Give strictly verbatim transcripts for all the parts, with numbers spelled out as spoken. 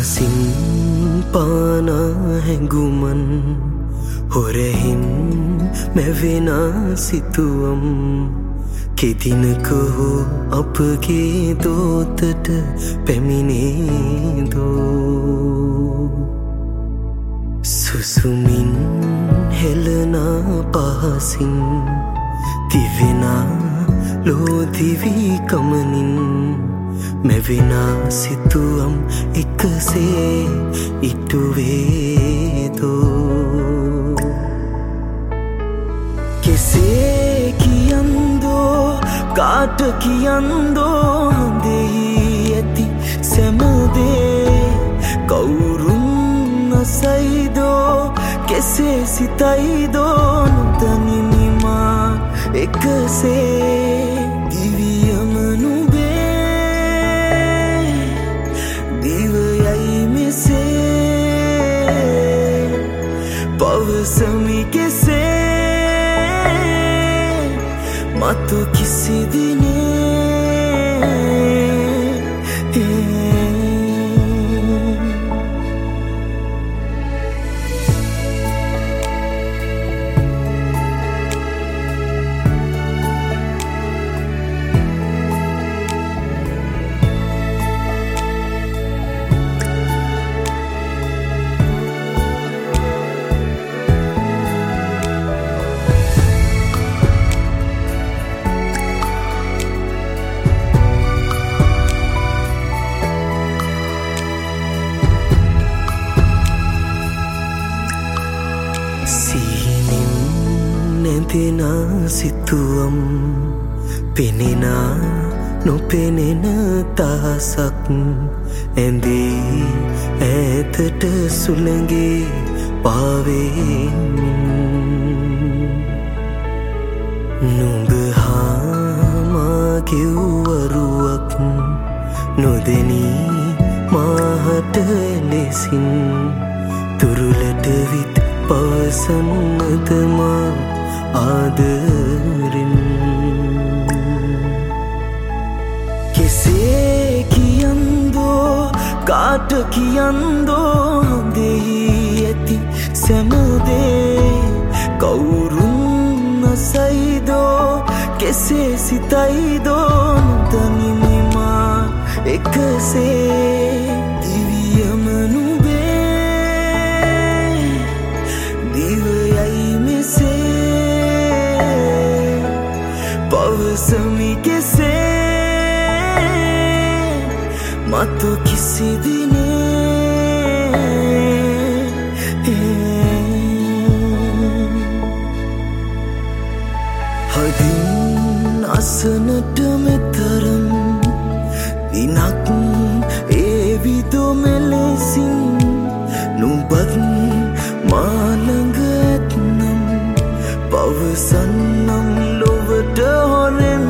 අහසින් පානා හැඟුමන් හොරෙහින් මැවෙන සිතුවම් කෙදිනක හෝ අපගේ දෝතට පැමිණේදෝ සුසුමින් හෙළනා පහසින් දිවෙනා ලෝදිවී කමනින් මැවෙනා සිතුවම් එකසේ ඉටුවේදෝ කෙසේ කියන්දෝ කාට කියන්දෝ හොඳෙහි ඇති සැමදේ කවුරුන් අසයිදෝ කෙසේ සිතයිදෝ නොදනිමිමා එකසේ දිවියම නුබේ දිවයයි මෙසේ පවසමි කෙසේ මතු කිසි දිනේ නැතිනා සිතුවම් පෙනෙනා නොපෙනෙන තහසක් ඇඳේ ඈතට සුළඟේ පාවෙමින් නුඹ හා මා කිව්වරුවක් නොදෙනී මාහට ලෙසින් තුරුලට විත් පවසන්නද මා ආදරෙන් කෙසේ කියන්දෝ කාට කියන්දෝ හොඳෙහි ඇති සැමදේ කවුරුන් අසයිදෝ කෙසේ සිතයිදෝ නොදනිමිමා එකසේ දිවියම නුබේ දිවයයි මෙසේ පවසමි කෙසේ මතු කිසි දිනේ හදින් අසනට මෙතරම් දිනක් ඒවිදෝ මෙලෙසින් නුඹත් මා ළඟ ඇත්නම් පවසන්නම් ලොවට හොරෙන්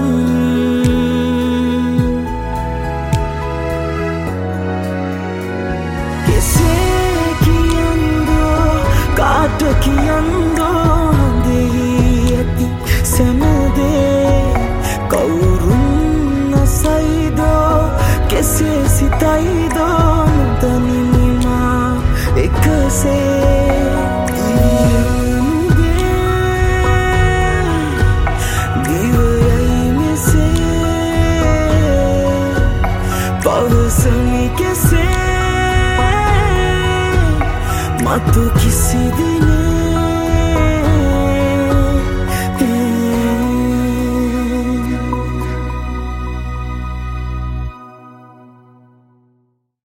කෙසේ කියන්දෝ කාට කියන්දෝ හොඳෙහි ඇති සැමදේ කවුරුන් අසයිදෝ කෙසේ සිතයිදෝ නොදනිමිමා එකසේ පවසමි කෙසේ මතු කිසි දිනේ